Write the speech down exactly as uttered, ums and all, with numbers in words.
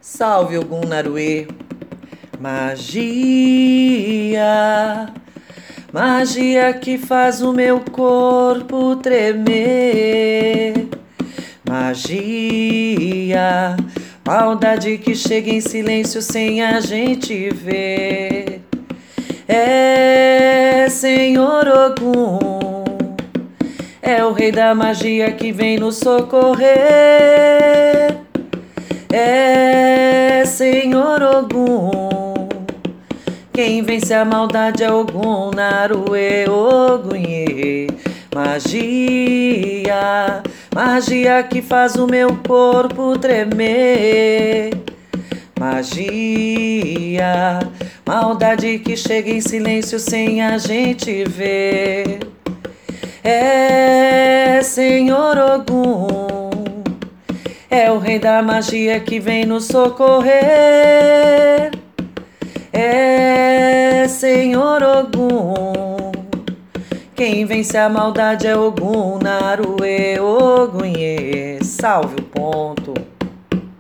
Salve Ogum Naruê. Magia, magia que faz o meu corpo tremer. Magia, maldade que chega em silêncio sem a gente ver. É Senhor Ogum, é o rei da magia que vem nos socorrer. É Senhor Ogum, quem vence a maldade é Ogum Naruê, Ogunhê. Magia, magia que faz o meu corpo tremer. Magia, maldade que chega em silêncio sem a gente ver. É Senhor Ogum, é o rei da magia que vem nos socorrer. É Senhor Ogum, quem vence a maldade é Ogum Naruê, Ogunhê. Salve o ponto.